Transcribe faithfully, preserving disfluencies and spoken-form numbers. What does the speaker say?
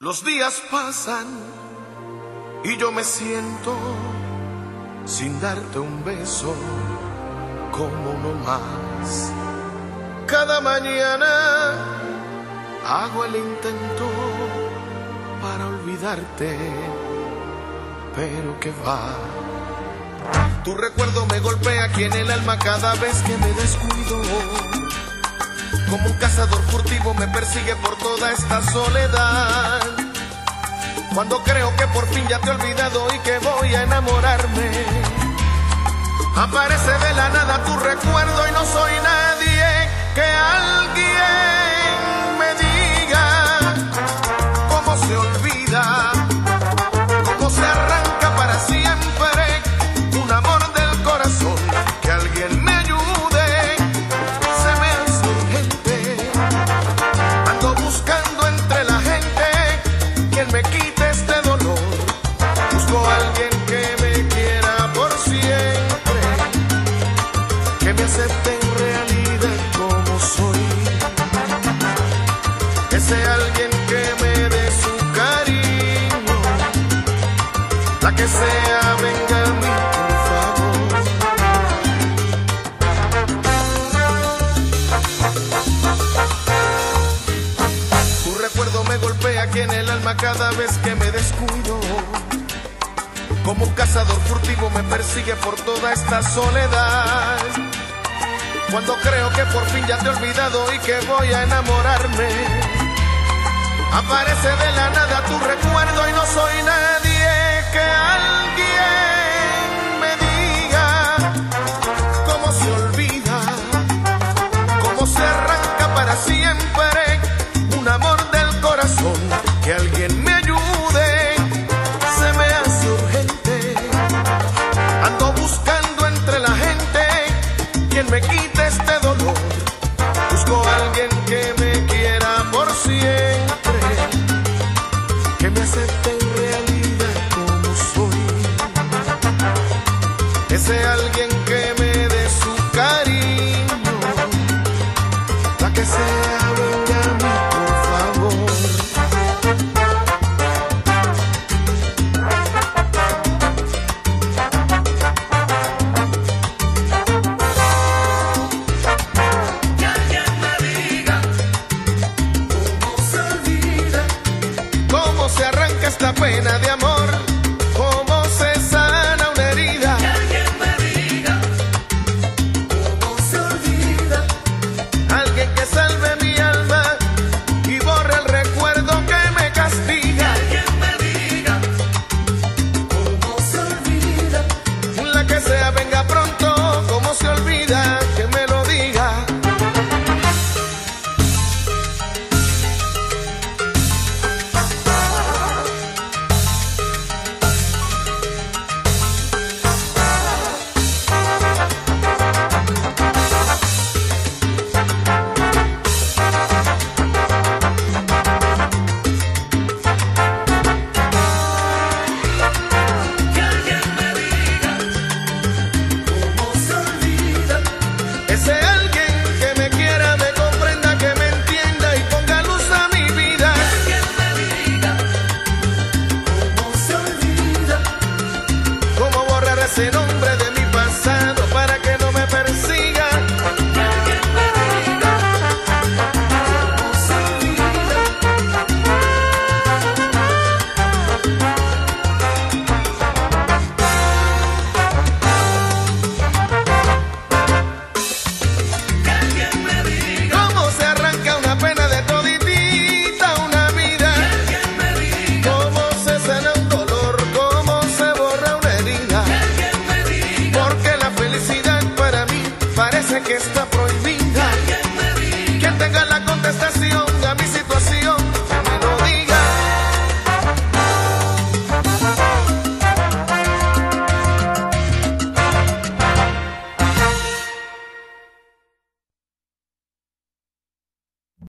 Los días pasan y yo me siento sin darte un beso como uno más. Cada mañana hago el intento para olvidarte, pero que va. Tu recuerdo me golpea aquí en el alma cada vez que me descuido. Como un cazador furtivo me persigue por toda esta soledad. Cuando creo que por fin ya te he olvidado y que voy a enamorarme, aparece de la nada tu recuerdo y no soy nadie. Que alguien me diga cómo se olvida, cómo se arranca para siempre un amor del corazón. Que alguien me ayude, se me hace urgente. Ando buscando entre la gente quien me quite este dolor. Busco a alguien que me quiera por siempre, que me acepte en realidad como soy. Ese alguien que me dé su cariño, la que sea, venga a mí, por favor. Tu recuerdo me golpea aquí en el alma cada vez que me descuido. Como un cazador furtivo me persigue por toda esta soledad. Cuando creo que por fin ya te he olvidado y que voy a enamorarme, aparece de la nada tu recuerdo y no soy nadie. Que alguien me diga cómo se olvida, cómo se arranca para siempre un amor del corazón. Que alguien me ayude, se me hace urgente. Ando buscando entre la gente quien me quite este dolor. Busco a alguien que me quiera por siempre, que me acepte en realidad como soy. Ese alguien que me dé su cariño, la que sea, venga a mí, por favor. Que alguien me diga cómo se olvida, ¿Cómo se arranca esta pena de amor? ¿Cómo se sana una herida? que alguien me diga cómo se olvida, Alguien que salve mi alma y borre el recuerdo que me que castiga. alguien me diga cómo se olvida, La que sea, venga pronto. ¿Cómo se olvida? Que me lo diga. que alguien me diga cómo se olvida, Ese alguien que me quiera, me comprenda, que me entienda y ponga luz a mi vida. que alguien me diga cómo se olvida, ¿Cómo borrar ese nombre